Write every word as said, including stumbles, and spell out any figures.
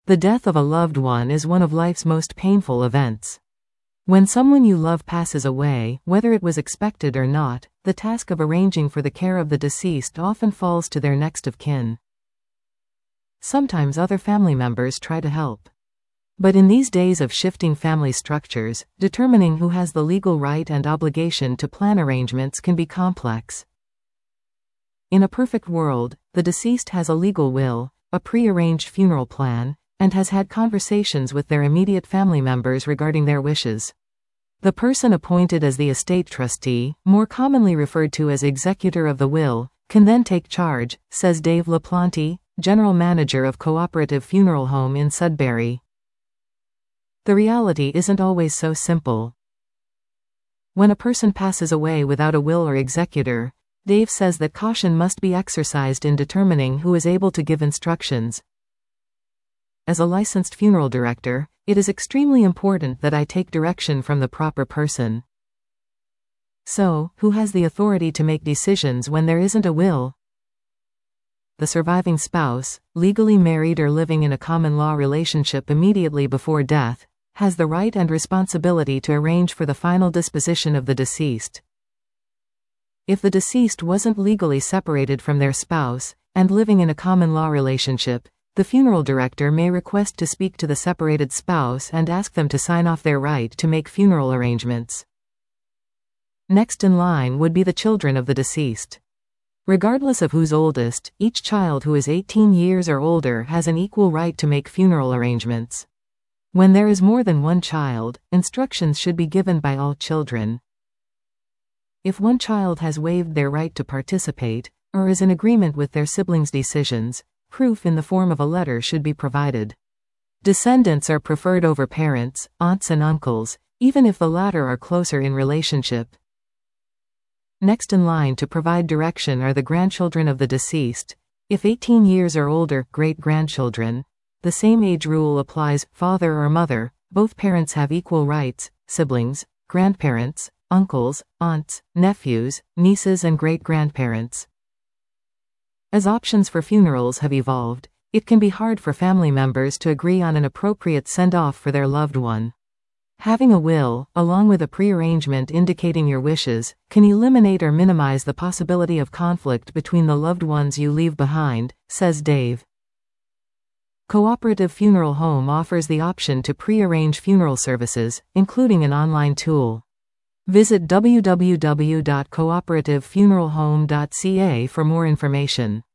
The death of a loved one is one of life's most painful events. When someone you love passes away, whether it was expected or not, the task of arranging for the care of the deceased often falls to their next of kin. Sometimes other family members try to help. But in these days of shifting family structures, determining who has the legal right and obligation to plan arrangements can be complex. In a perfect world, the deceased has a legal will, a pre-arranged funeral plan, and has had conversations with their immediate family members regarding their wishes. The person appointed as the estate trustee, more commonly referred to as executor of the will, can then take charge, says Dave LaPlante, general manager of Cooperative Funeral Home in Sudbury. The reality isn't always so simple. When a person passes away without a will or executor, Dave says that caution must be exercised in determining who is able to give instructions. As a licensed funeral director, it is extremely important that I take direction from the proper person. So, who has the authority to make decisions when there isn't a will? The surviving spouse, legally married or living in a common law relationship immediately before death, has the right and responsibility to arrange for the final disposition of the deceased. If the deceased wasn't legally separated from their spouse, and living in a common law relationship, the funeral director may request to speak to the separated spouse and ask them to sign off their right to make funeral arrangements. Next in line would be the children of the deceased. Regardless of who's oldest, each child who is eighteen years or older has an equal right to make funeral arrangements. When there is more than one child, instructions should be given by all children. If one child has waived their right to participate, or is in agreement with their siblings' decisions, proof in the form of a letter should be provided. Descendants are preferred over parents, aunts and uncles, even if the latter are closer in relationship. Next in line to provide direction are the grandchildren of the deceased. If eighteen years or older, great-grandchildren. The same age rule applies, father or mother, both parents have equal rights, siblings, grandparents, uncles, aunts, nephews, nieces and great-grandparents. As options for funerals have evolved, it can be hard for family members to agree on an appropriate send-off for their loved one. Having a will, along with a pre-arrangement indicating your wishes, can eliminate or minimize the possibility of conflict between the loved ones you leave behind, says Dave. Cooperative Funeral Home offers the option to pre-arrange funeral services, including an online tool. Visit w w w dot cooperative funeral home dot c a for more information.